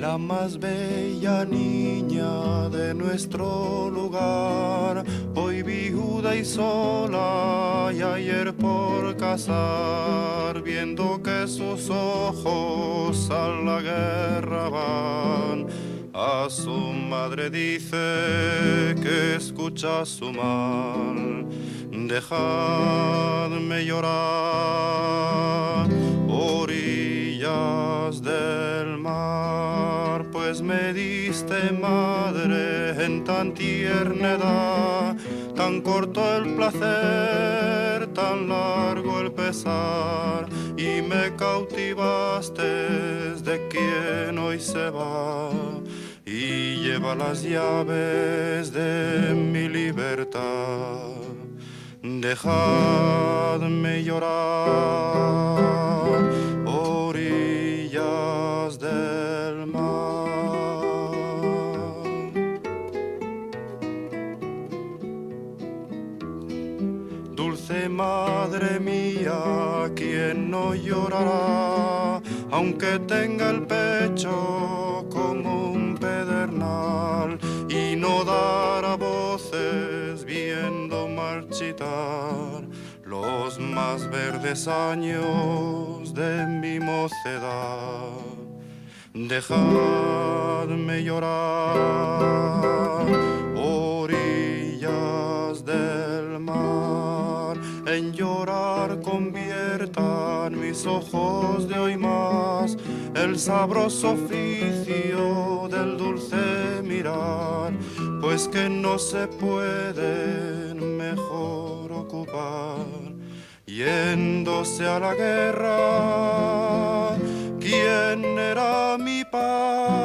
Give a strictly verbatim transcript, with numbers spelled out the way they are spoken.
la más bella niña de nuestro lugar, hoy viuda y sola y ayer por casar, viendo que sus ojos a la guerra van. A su madre dice que escucha su mal, dejadme llorar, orillas del mar, pues me diste madre en tan tierna edad, tan corto el placer, tan largo el pesar, y me cautivaste de quien hoy se va y lleva las llaves de mi libertad. Dejadme llorar, orillas del mar. Dulce madre mía, ¿quién no llorará, aunque tenga el pecho como un pedernal, y no dará voces viendo marchitar los más verdes años de mi mocedad? Dejadme llorar, orillas del mar, en llorar conviertan mis ojos de hoy más el sabroso oficio del dulce mirar, pues que no se pueden mejor ocupar. Yéndose a la guerra, ¿quién era mi padre?